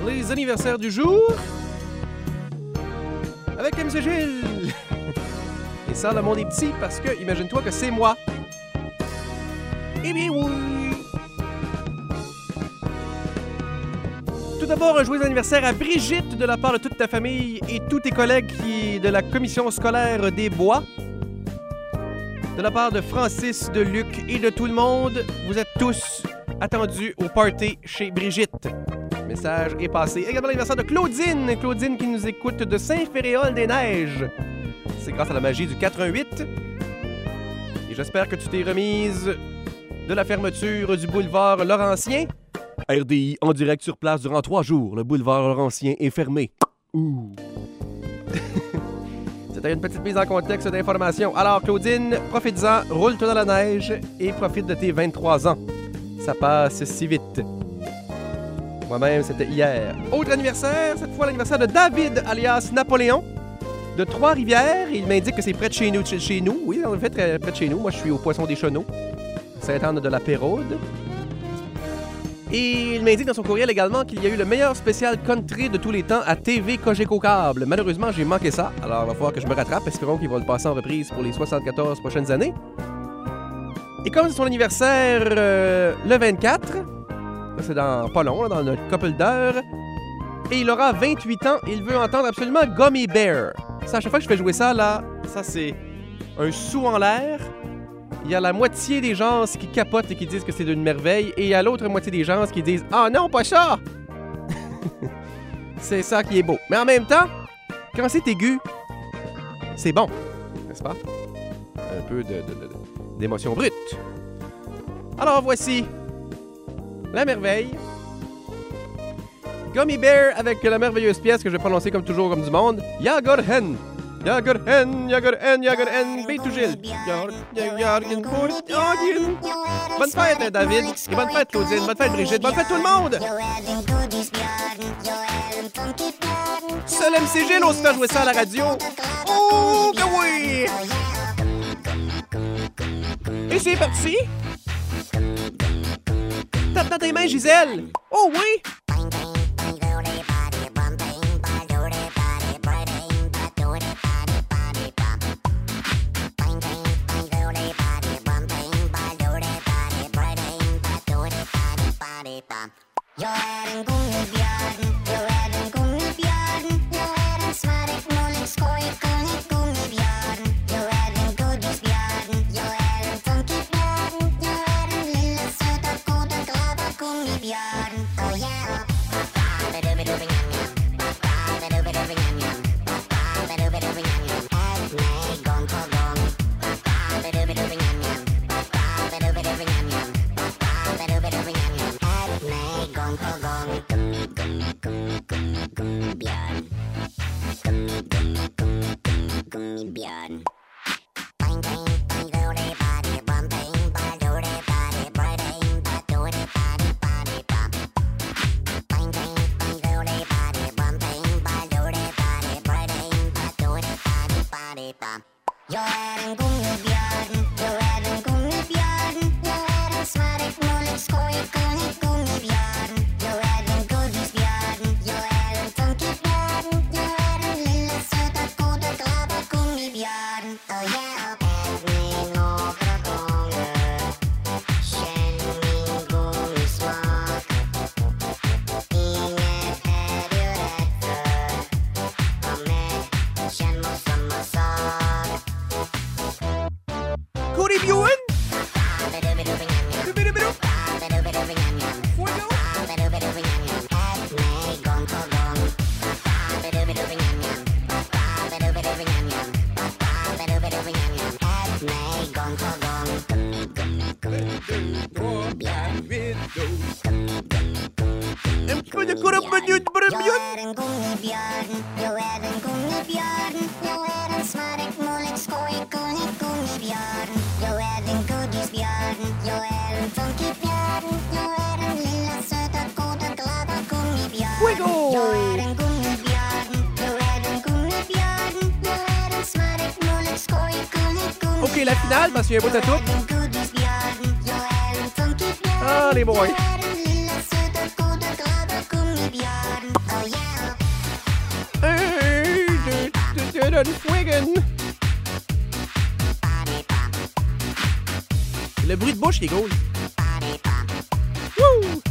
les anniversaires du jour avec MC Gilles. Et ça, le monde est petit parce que, imagine-toi que c'est moi. Eh bien oui! Tout d'abord, un joyeux anniversaire à Brigitte de la part de toute ta famille et tous tes collègues de la commission scolaire des Bois. De la part de Francis, de Luc et de tout le monde, vous êtes tous attendus au party chez Brigitte. Le message est passé. Également l'anniversaire de Claudine. Claudine qui nous écoute de Saint-Féréol-des-Neiges. C'est grâce à la magie du 418. Et j'espère que tu t'es remise de la fermeture du boulevard Laurentien. RDI en direct sur place durant 3 jours. Le boulevard Laurentien est fermé. Ouh. C'était une petite mise en contexte d'information. Alors, Claudine, profite-en, roule-toi dans la neige et profite de tes 23 ans. Ça passe si vite. Moi-même, c'était hier. Autre anniversaire, cette fois l'anniversaire de David, alias Napoléon, de Trois-Rivières. Il m'indique que c'est près de chez nous. Oui, en fait, très près de chez nous. Moi, je suis au Poisson des Chenaux, Sainte-Anne-de-la-Péraude. Et il m'indique dans son courriel également qu'il y a eu le meilleur spécial country de tous les temps à TV Cogeco Câble. Malheureusement, j'ai manqué ça. Alors, il va falloir que je me rattrape. Espérons qu'il va le passer en reprise pour les 74 prochaines années. Et comme c'est son anniversaire le 24, c'est dans pas long, là, dans une couple d'heures, et il aura 28 ans et il veut entendre absolument Gummy Bear. Ça, à chaque fois que je fais jouer ça, là, ça c'est un sou en l'air. Il y a la moitié des gens qui capotent et qui disent que c'est d'une merveille, et il y a l'autre moitié des gens qui disent « Ah non, pas ça! » C'est ça qui est beau. Mais en même temps, quand c'est aigu, c'est bon, n'est-ce pas? Un peu d'émotion brute. Alors voici la merveille. Gummy Bear avec la merveilleuse pièce que je vais prononcer comme toujours comme du monde. Jagorhen. Jagorhen, Jagorhen, Jagorhen, Beitugil. Bonne fête, David. Et bonne fête, Claudine. Bonne fête, Brigitte. Bonne fête, tout le monde. Seul MC Gilles ose faire jouer ça à la radio. Oh, que oui! Et c'est parti! Tape dans tes mains, Gisèle! Oh oui! OK, la finale, parce qu'il y a un bout à tout. Ah, les boys. Copenhagen. Le bruit de bouche qui est cool. Wouh!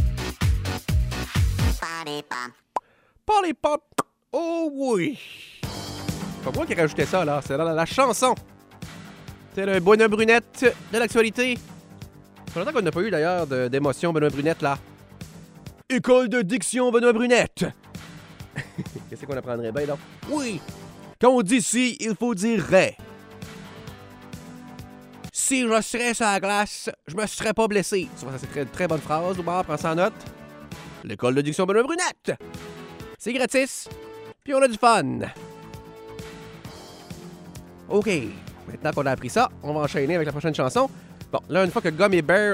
Party pop. Oh oui! C'est pas moi qui ai rajouté ça, là. C'est dans la chanson. C'est le Benoît Brunette de l'actualité. Ça fait longtemps qu'on n'a pas eu, d'ailleurs, d'émotion Benoît Brunette, là. École de diction Benoît Brunette. Qu'est-ce qu'on apprendrait bien, donc? Oui! Quand on dit si, il faut dire ré. Si je serais sur la glace, je me serais pas blessé. Ça, c'est une très bonne phrase. Oubard, prends ça en note. L'école de diction Benoît Brunette. C'est gratis. Puis on a du fun. OK. Maintenant qu'on a appris ça, on va enchaîner avec la prochaine chanson. Bon, là, une fois que Gummy Bear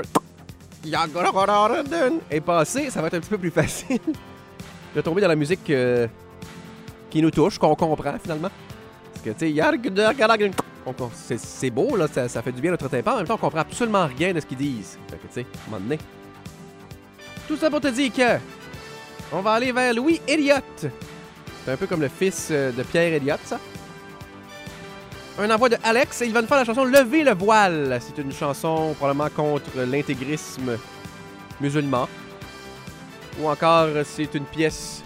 est passé, ça va être un petit peu plus facile de tomber dans la musique qui nous touche, qu'on comprend finalement. Parce que, tu sais, c'est beau, là, ça fait du bien à notre tympan. En même temps, on comprend absolument rien de ce qu'ils disent. Fait que, tu sais, à un moment donné. Tout ça pour te dire que on va aller vers Louis Elliott. C'est un peu comme le fils de Pierre Elliott, ça. Un envoi de Alex et il va nous faire la chanson Lever le voile. C'est une chanson probablement contre l'intégrisme musulman. Ou encore, c'est une pièce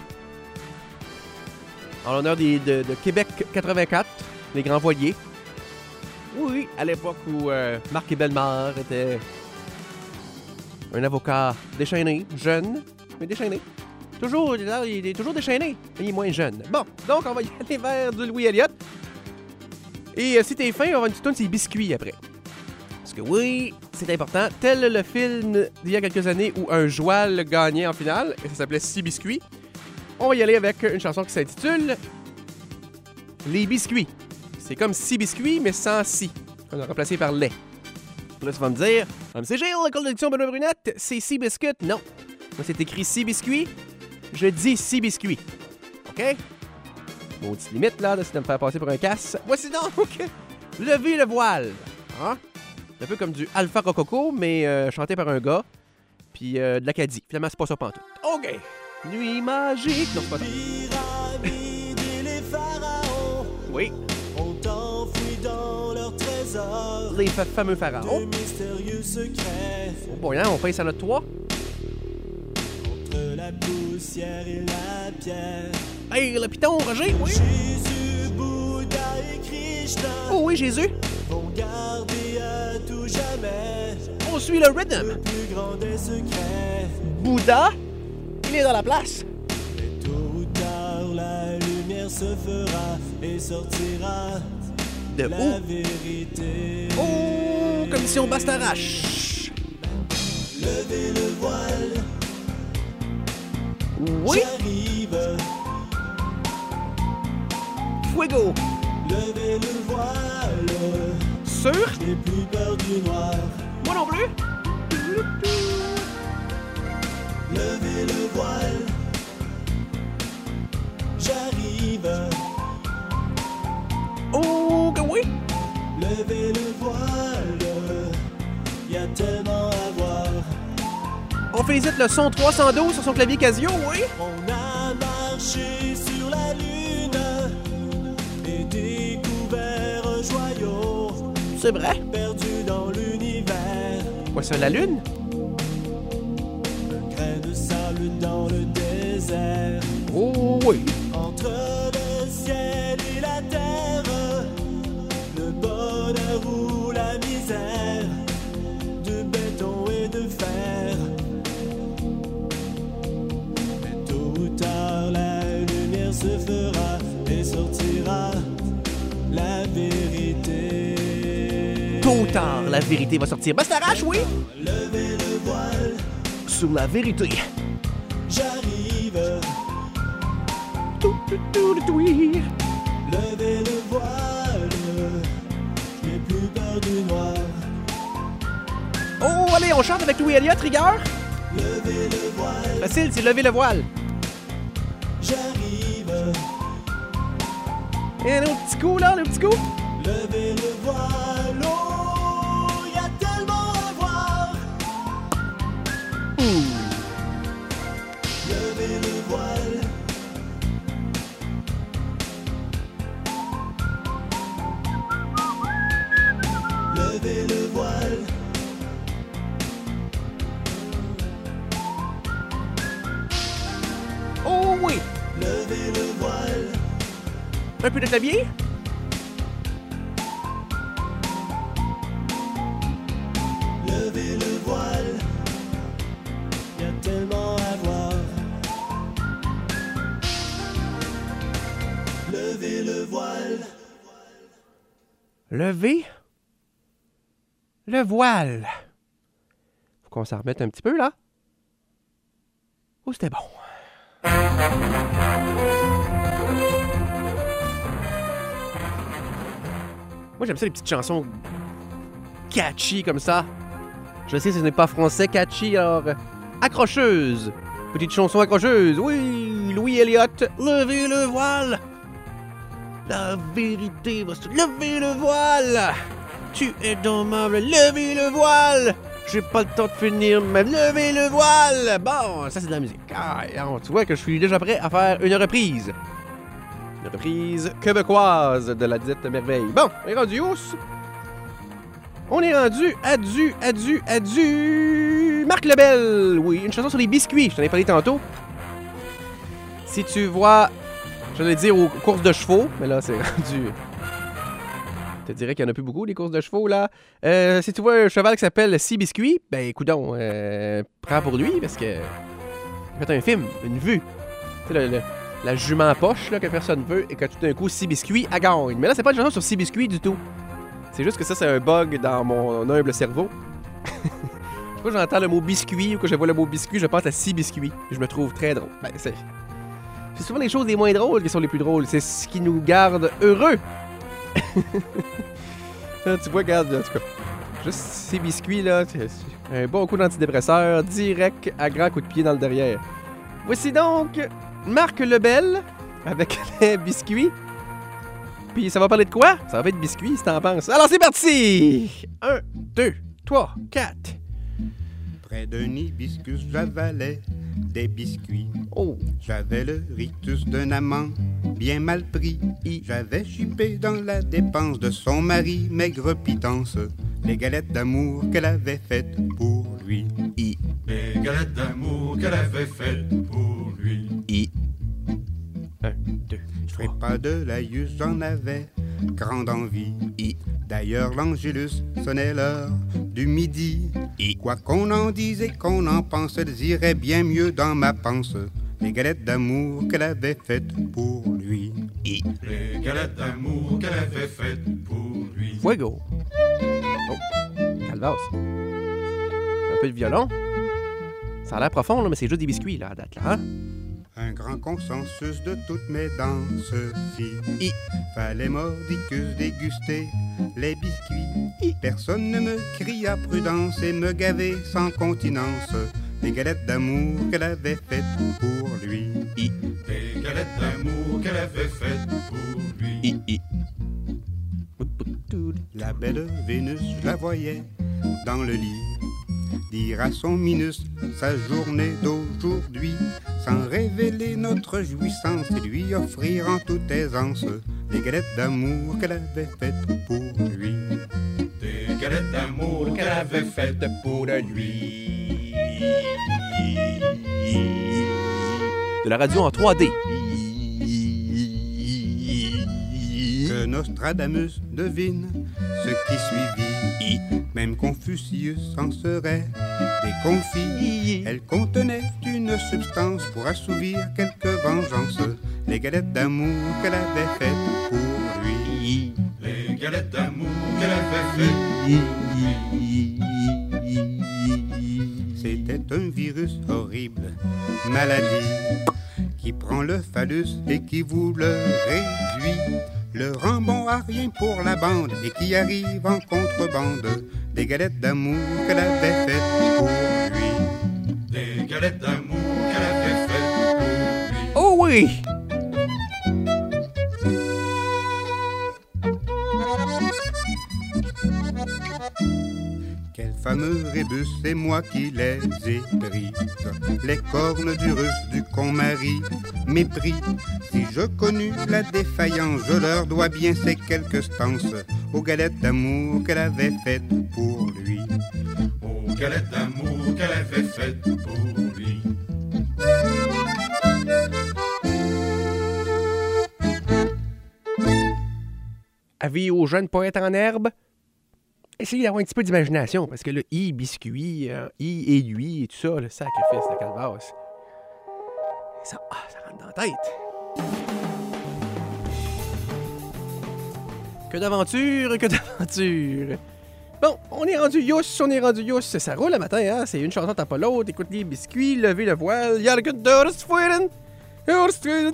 en l'honneur de Québec 84, les Grands Voiliers. Oui, à l'époque où Marc Bellemare était un avocat déchaîné, jeune, mais déchaîné. Il est toujours déchaîné, mais il est moins jeune. Bon, donc on va y aller vers du Louis Elliott. Et si t'es fin, on va avoir une petite tonne, c'est biscuits après. Parce que oui, c'est important. Tel le film d'il y a quelques années où un joual gagnait en finale, et ça s'appelait 6 biscuits. On va y aller avec une chanson qui s'intitule Les biscuits. C'est comme 6 biscuits, mais sans si. On a remplacé par lait. Là, tu vas me dire, c'est Gilles, l'école d'édition Benoît Brunette, c'est 6 biscuits. Non. Moi, c'est écrit 6 biscuits. Je dis 6 biscuits. OK? Maudite limite, là, de me faire passer pour un casse. Voici donc Lever le voile. Hein? Un peu comme du Alpha Rococo, mais chanté par un gars. Puis de l'Acadie. Finalement, c'est pas ça pantoute. OK. Nuit magique. Non, c'est pas ça. Pyramides et les pharaons. Oui. Ont enfoui dans leurs trésors. Les fameux pharaons. De mystérieux secrets. Oh, bon, hein, on passe à notre 3. Entre la poussière et la pierre. Hey, le piton, Roger, oui. Jésus, Bouddha et Krishna. Oh oui, Jésus. Vont garder à tout jamais. On suit le rhythm. Le plus grand des secrets. Bouddha, il est dans la place. Et tôt ou tard, la lumière se fera et sortira De la où? vérité. Oh, commission Bastarache. Levez le voile. Oui. J'arrive. Fuego. Levez le voile. Sûr? Je n'ai plus peur du noir. Moi non plus. Levez le voile. J'arrive. Oh, que oui. Levez le voile. Y a tellement à voir. On félicite le son 312 sur son clavier Casio, oui. On a marché sur la lune et découvert un joyau C'est vrai. perdu dans l'univers. Quoi, c'est la lune? Un grain de sable dans le désert. Oh, oui. Entre le ciel et la terre, le bonheur ou la misère, de béton et de fer. Mais tôt ou tard, la lumière se fera et sortira la vérité. Tôt ou tard, la vérité va sortir. Bastarache, oui. Levez le voile, Sur la vérité. j'arrive. Tout, oui. Levez le voile, je n'ai plus peur du noir. Oh, allez, on chante avec Louis Elliott, rigueur. Levez le voile, Facile, c'est lever le voile. j'arrive. Et un autre petit coup, là, le petit coup. Levez le voile, oh, y a tellement à voir. Levez le voile, oui! Levez le voile, Un peu de clavier? levez le voile. Y a tellement à voir. Levez le voile. Lever le voile. Faut qu'on s'en remette un petit peu, là. Oh, c'était bon. Moi, j'aime ça, les petites chansons catchy comme ça. Je sais, ce n'est pas français catchy, alors... accrocheuse. Petite chanson accrocheuse. Oui, Louis Elliott. Levez le voile. La vérité va se... Levez le voile. Tu es dommable. Levez le voile. J'ai pas le temps de finir, mais levez le voile. Bon, ça, c'est de la musique. Ah, tu vois que je suis déjà prêt à faire une reprise. Une reprise québécoise de la dite merveille. Bon, on est rendu où? On est rendu à du Marc Lebel. Oui, une chanson sur les biscuits. Je t'en ai parlé tantôt. Si tu vois, j'allais dire aux courses de chevaux, mais là, c'est rendu... Je te dirais qu'il n'y en a plus beaucoup, des courses de chevaux, là. Si tu vois un cheval qui s'appelle Six Biscuits, ben, écoudons, prends pour lui, parce que... Il a fait un film, une vue. Tu sais, la jument à poche, là, que personne veut, et que tout d'un coup, Six Biscuits, elle gagne. Mais là, c'est pas une chanson sur Six Biscuits du tout. C'est juste que ça, c'est un bug dans mon humble cerveau. Quand j'entends le mot biscuit ou que je vois le mot biscuit, je pense à Six Biscuits. Je me trouve très drôle. Ben, c'est souvent les choses les moins drôles qui sont les plus drôles. C'est ce qui nous garde heureux. Tu vois, regarde, en tout cas, juste ces biscuits, là, c'est un bon coup d'antidépresseur, direct à grand coup de pied dans le derrière. Voici donc Marc Lebel avec les biscuits. Puis ça va parler de quoi? Ça va être biscuits, si t'en penses. Alors c'est parti! 1, 2, 3, 4. Près d'un hibiscus, j'avalais des biscuits. Oh! J'avais le rictus d'un amant bien mal pris. J'avais chipé dans la dépense de son mari, maigre pitance, les galettes d'amour qu'elle avait faites pour lui. Les galettes d'amour qu'elle avait faites pour lui. 1, 2, Je ferais pas de laïus, j'en avais grande envie. D'ailleurs, l'Angélus sonnait l'heure du midi. Quoi qu'on en dise et qu'on en pense, elles iraient bien mieux dans ma panse. Les galettes d'amour qu'elle avait faites pour lui. Les galettes d'amour qu'elle avait faites pour lui. Fuego! Oh! Calvas! Un peu de violon. Ça a l'air profond, là, mais c'est juste des biscuits, là, à date, là, hein? Un grand consensus de toutes mes danses fit. Fallait mordicus déguster les biscuits. Personne ne me cria prudence et me gavait sans continence. Les galettes d'amour qu'elle avait faites pour lui. Les galettes d'amour qu'elle avait faites pour lui. La belle Vénus, je la voyais dans le lit dire à son Minus sa journée d'aujourd'hui, sans révéler notre jouissance et lui offrir en toute aisance les galettes d'amour qu'elle avait faites pour lui. Des galettes d'amour qu'elle avait faites pour lui. De la radio en 3D. Que Nostradamus devine ce qui suivit. Même Confucius en serait déconfit. Elle contenait une substance pour assouvir quelque vengeance. Les galettes d'amour qu'elle avait faites pour lui. Les galettes d'amour qu'elle avait faites pour lui. C'était un virus horrible, maladie, qui prend le phallus et qui vous le réduit, le rend bon à rien pour la bande et qui arrive en contrebande. Des galettes d'amour qu'elle avait faites pour lui. Des galettes d'amour qu'elle avait faites pour lui. Oh oui! Quel fameux rébus, c'est moi qui les ai prises. Les cornes du russe du con-mari, mépris. Si je connus la défaillance, je leur dois bien ces quelques stances aux galettes d'amour qu'elle avait faites pour lui. Aux galettes d'amour qu'elle avait faites pour lui. avis aux jeunes poètes en herbe, essayez d'avoir un petit peu d'imagination, parce que le i, biscuit, i, aiguille et tout ça, le sacrifice de calebasse, ça rentre dans la tête. Que d'aventure, que d'aventure. Bon, on est rendu youss, ça roule le matin, hein, c'est une chanson, t'as pas l'autre, écoute les biscuits, levez le voile, y'a le good d'orus fouiden, oh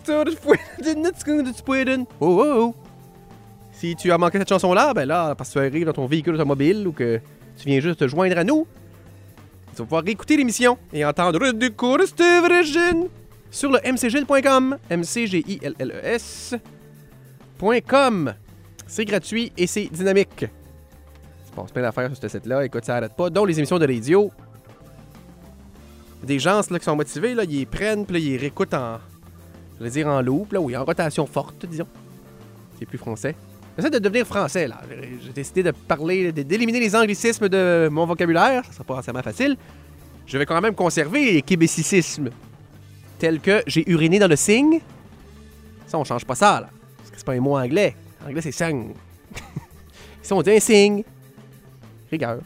oh oh. Si tu as manqué cette chanson-là, ben là, parce que tu arrives dans ton véhicule automobile ou que tu viens juste te joindre à nous, tu vas pouvoir réécouter l'émission et entendre du chorus de Virgin sur le mcgilles.com, mcgilles.com. C'est gratuit et c'est dynamique. Il se passe plein d'affaires sur ce site-là. Écoute, ça n'arrête pas. Dont les émissions de radio. Des gens là, qui sont motivés, là, ils les prennent, puis là, ils les réécoutent en loop, là, ou en rotation forte, disons. C'est plus français. J'essaie de devenir français, là. J'ai décidé de parler, d'éliminer les anglicismes de mon vocabulaire. Ça sera pas forcément facile. Je vais quand même conserver les québécicismes. Tels que j'ai uriné dans le signe. Ça, on change pas ça, là. Parce que c'est pas un mot anglais. En anglais, c'est sang. Ici, on dit un signe. Rigueur.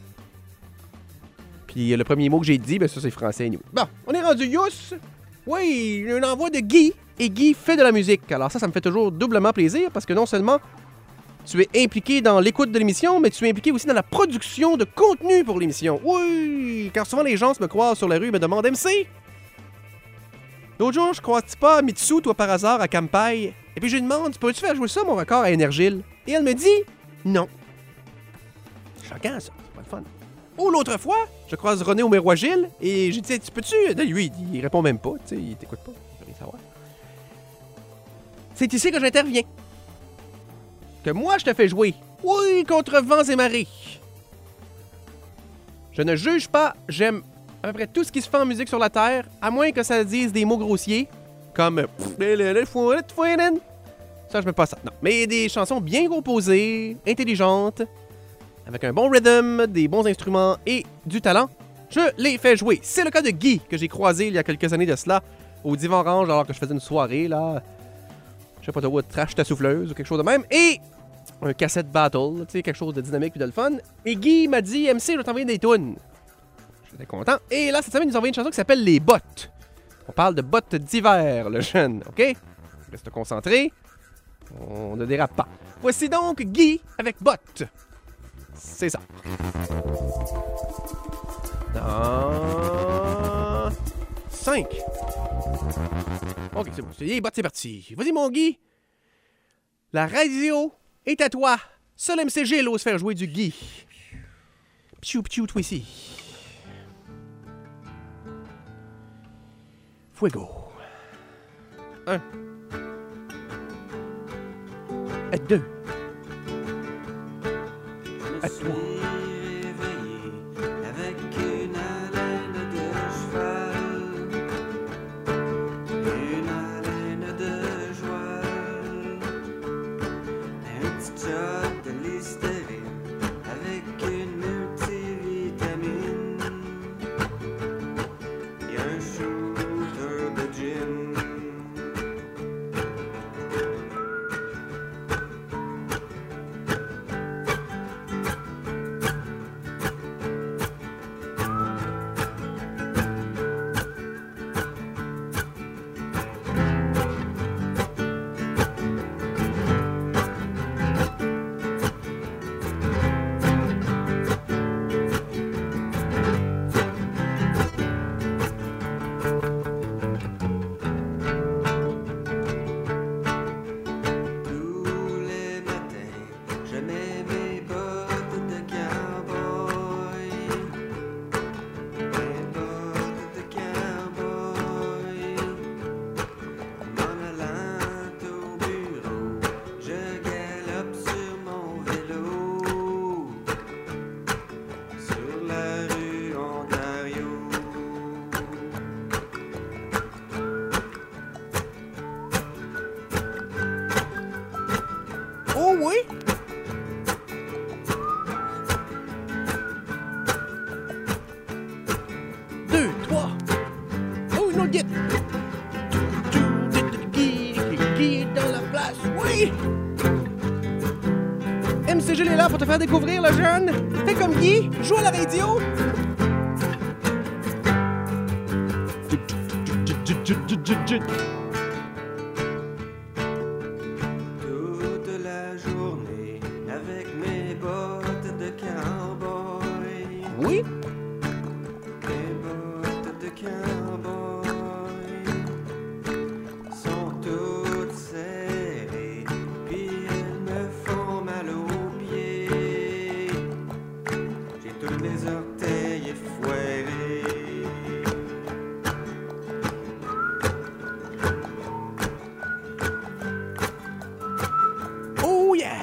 Puis le premier mot que j'ai dit, ben ça, c'est français. Anyway. Bon, on est rendu youss. Oui, un envoi de Guy. Et Guy fait de la musique. Alors ça me fait toujours doublement plaisir parce que non seulement tu es impliqué dans l'écoute de l'émission, mais tu es impliqué aussi dans la production de contenu pour l'émission. Oui, car souvent les gens me croisent sur la rue et me demandent « MC, l'autre jour, je croise-tu pas Mitsu, toi, par hasard, à Campai? » Et puis je lui demande « Peux-tu faire jouer ça, mon record à Énergile? » Et elle me dit « Non. » C'est choquant, ça. C'est pas le fun. Ou l'autre fois, je croise René au Miroir-Gilles et j'ai dit « Tu peux-tu? » Lui, il répond même pas, tu sais, il t'écoute pas. Il veut rien savoir. C'est ici que j'interviens. Que moi, je te fais jouer. Oui, contre vents et marées. Je ne juge pas, j'aime à peu près tout ce qui se fait en musique sur la Terre, à moins que ça dise des mots grossiers, comme... Ça, je mets pas ça. Non, mais des chansons bien composées, intelligentes, avec un bon rhythm, des bons instruments et du talent, je les fais jouer. C'est le cas de Guy, que j'ai croisé il y a quelques années de cela, au Divan Orange, alors que je faisais une soirée, là... Je sais pas, t'as trash ta souffleuse ou quelque chose de même. Et un cassette battle, tu sais, quelque chose de dynamique et de le fun. Et Guy m'a dit, MC, je vais t'envoyer des tunes. J'étais content. Et là, cette semaine, il nous a envoyé une chanson qui s'appelle Les Bottes. On parle de bottes d'hiver, le jeune, OK? Reste concentré. On ne dérape pas. Voici donc Guy avec Bottes. C'est ça. Dans 5. Ok, c'est bon. Les bottes, c'est parti. Vas-y, mon Guy. La radio est à toi. Seul MC Gilles ose faire jouer du Guy. Pchou, pchou, toi ici. Fuego. 1. 2. 3. Guy est dans la place, oui! MC Gilles est là pour te faire découvrir le jeune. Fais comme Guy, joue à la radio. Toute la journée avec mes bottes de cowboy. Oui. Mes bottes de cowboy sont toutes serrées, puis elles me font mal aux pieds. J'ai tous les orteils effoirés. Oh yeah.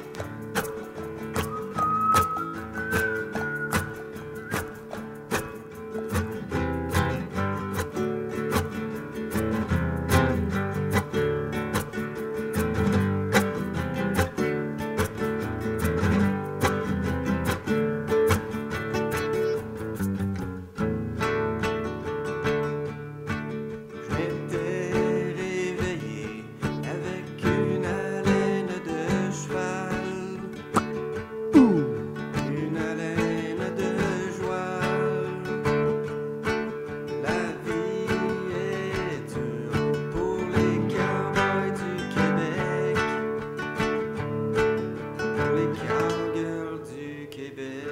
Je m'étais réveillé avec une haleine de cheval, une haleine de joie. La vie est dure pour les cowboys du Québec, pour les cowgirls du Québec.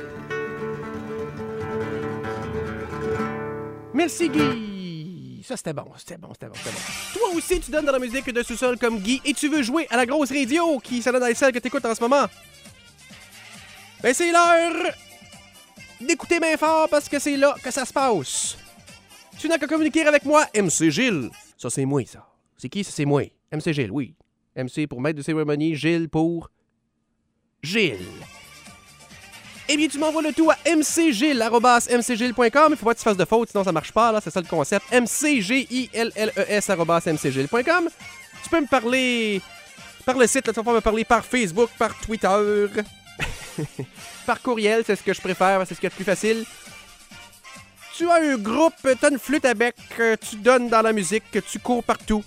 Merci Guy. Ça c'était bon, c'était bon. Toi aussi tu donnes dans la musique de sous-sol comme Guy et tu veux jouer à la grosse radio qui sonne dans celle que t'écoutes en ce moment. Ben c'est l'heure d'écouter bien fort parce que c'est là que ça se passe. Tu n'as qu'à communiquer avec moi, MC Gilles. Ça c'est moi ça. C'est qui ça c'est moi? MC Gilles, oui. MC pour maître de cérémonie, Gilles pour Gilles. Eh bien, tu m'envoies le tout à mcgilles@mcgilles.com. Il faut pas que tu fasses de faute, sinon ça marche pas, là. C'est ça le concept. mcgilles@mcgilles.com. Tu peux me parler par le site, là, tu vas pouvoir me parler par Facebook, par Twitter, par courriel, c'est ce que je préfère, c'est ce qui est le plus facile. Tu as un groupe, tu as une flûte à bec, tu donnes dans la musique, tu cours partout.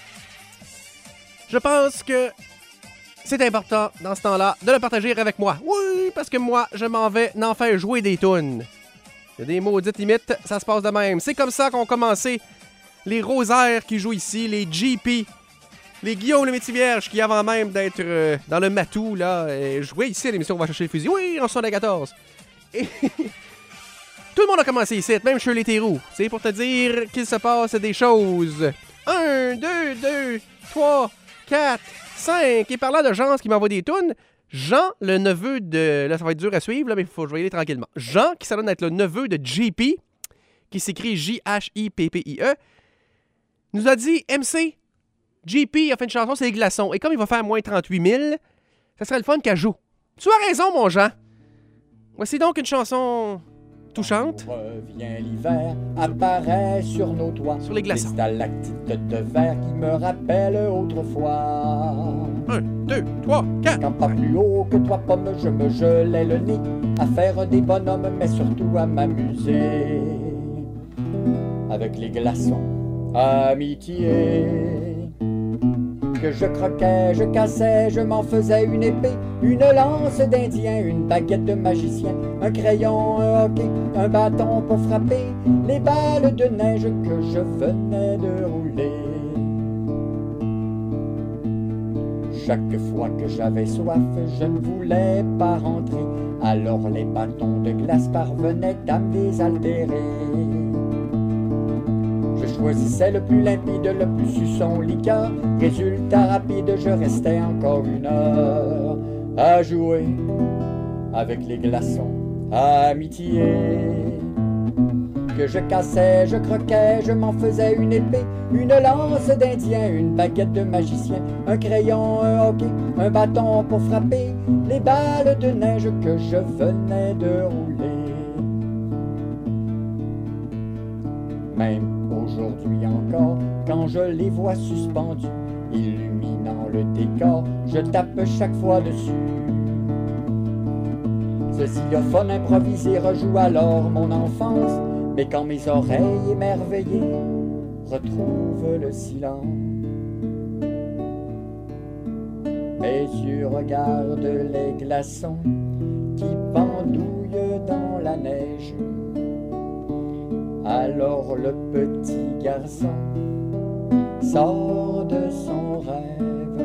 Je pense que c'est important, dans ce temps-là, de le partager avec moi. Oui, parce que moi, je m'en vais en faire jouer des tunes. Il y a des maudites limites, ça se passe de même. C'est comme ça qu'ont commencé les Rosaires qui jouent ici, les GP, les Guillaume le Métis-Vierge qui, avant même d'être dans le matou, là, jouaient ici à l'émission On va chercher le fusil. Oui, en 74. Et tout le monde a commencé ici, même Shirley Theroux. C'est pour te dire qu'il se passe des choses. 1, 2, 3, 4... 5. Et parlant de Jean qui m'envoie des tunes, Jean, le neveu de... Là, ça va être dur à suivre, là, mais il faut que je vais y aller tranquillement. Jean, qui s'adonne d'être le neveu de JP, qui s'écrit J-H-I-P-P-I-E, nous a dit, MC, JP a fait une chanson, c'est les glaçons. Et comme il va faire moins 38 000, ça serait le fun qu'elle joue. Tu as raison, mon Jean. Voici donc une chanson touchante. Revient l'hiver, apparaît sur nos toits. Sur les glaçons. Des stalactites de verre qui me rappellent autrefois. 1, 2, 3, 4. Quand pas plus haut que toi, pomme, je me gelais le nez à faire des bonhommes, mais surtout à m'amuser. Avec les glaçons, amitié. Que je croquais, je cassais, je m'en faisais une épée, une lance d'Indien, une baguette de magicien, un crayon, un hockey, un bâton pour frapper les balles de neige que je venais de rouler. Chaque fois que j'avais soif, je ne voulais pas rentrer, alors les bâtons de glace parvenaient à me désaltérer. Je choisissais le plus limpide, le plus suçon liqueur. Résultat rapide, je restais encore 1 heure à jouer avec les glaçons, amitié. Que je cassais, je croquais, je m'en faisais une épée, une lance d'Indien, une baguette de magicien, un crayon, un hockey, un bâton pour frapper les balles de neige que je venais de rouler. Même aujourd'hui encore, quand je les vois suspendus, illuminant le décor, je tape chaque fois dessus. Ce xylophone improvisé rejoue alors mon enfance, mais quand mes oreilles émerveillées retrouvent le silence, Mes yeux regardent les glaçons qui pendouillent dans la neige. Alors le petit garçon sort de son rêve.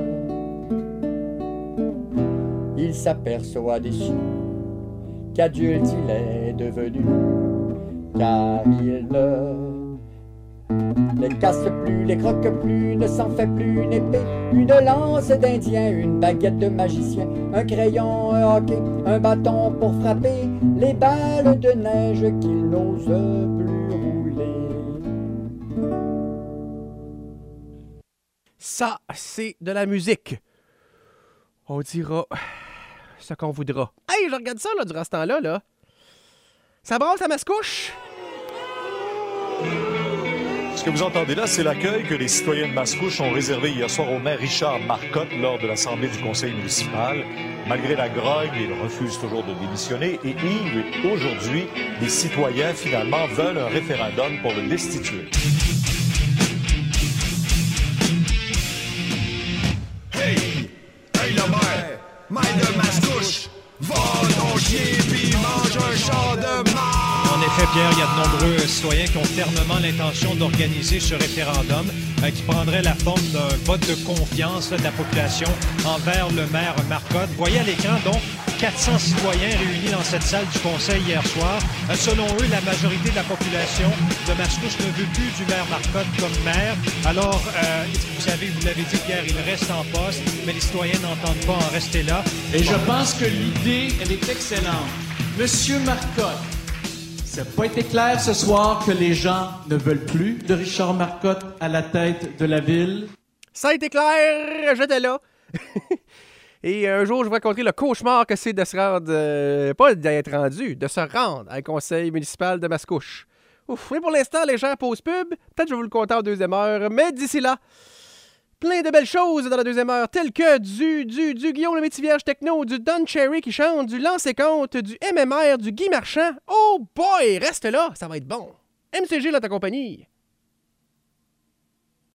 Il s'aperçoit déçu qu'adulte il est devenu, car il ne les casse plus, les croque plus, ne s'en fait plus une épée, une lance d'Indien, une baguette de magicien, un crayon, un hockey, un bâton pour frapper les balles de neige qu'il n'ose plus rouler. Ça, c'est de la musique. On dira ce qu'on voudra. Hey, je regarde ça là, durant ce temps-là. Là. Ça brasse à Mascouche? Ce que vous entendez là, c'est l'accueil que les citoyens de Mascouche ont réservé hier soir au maire Richard Marcotte lors de l'assemblée du conseil municipal. Malgré la grogne, il refuse toujours de démissionner et aujourd'hui, les citoyens finalement veulent un référendum pour le destituer. Hey! Hey le maire de Mascouche, va ton chien pis mange un champ de marde! En effet, Pierre, il y a de nombreux citoyens qui ont fermement l'intention d'organiser ce référendum qui prendrait la forme d'un vote de confiance de la population envers le maire Marcotte. Vous voyez à l'écran, donc, 400 citoyens réunis dans cette salle du conseil hier soir. Selon eux, la majorité de la population de Mascouche ne veut plus du maire Marcotte comme maire. Alors, vous savez, vous l'avez dit, Pierre, il reste en poste, mais les citoyens n'entendent pas en rester là. Et je pense que l'idée, elle est excellente. Monsieur Marcotte, ça n'a pas été clair ce soir que les gens ne veulent plus de Richard Marcotte à la tête de la ville? Ça a été clair, j'étais là. Et un jour, je vais raconter le cauchemar que c'est de se rendre, pas d'être rendu, de se rendre à un conseil municipal de Mascouche. Ouf, mais pour l'instant, les gens posent pub. Peut-être que je vais vous le compter en deuxième heure, mais d'ici là, plein de belles choses dans la deuxième heure, telles que du Guillaume le Métivierge Techno, du Don Cherry qui chante, du Lancé-Compte, du MMR, du Guy Marchand. Oh boy, reste là, ça va être bon. MCG dans ta compagnie.